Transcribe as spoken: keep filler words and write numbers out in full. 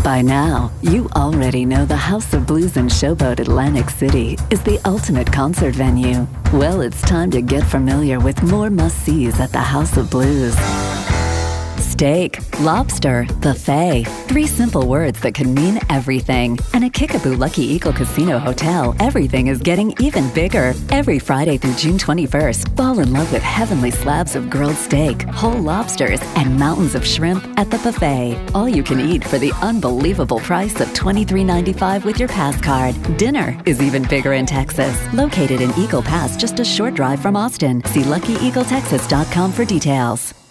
By now, you already know the House of Blues and Showboat Atlantic City is the ultimate concert venue. Well, it's time to get familiar with more must-sees at the House of Blues. Steak, lobster, buffet. Three simple words that can mean everything. And at Kickapoo Lucky Eagle Casino Hotel, everything is getting even bigger. Every Friday through June twenty-first, fall in love with heavenly slabs of grilled steak, whole lobsters, and mountains of shrimp at the buffet. All you can eat for the unbelievable price of twenty-three ninety-five with your Pass card. Dinner is even bigger in Texas. Located in Eagle Pass, just a short drive from Austin. See lucky eagle texas dot com for details.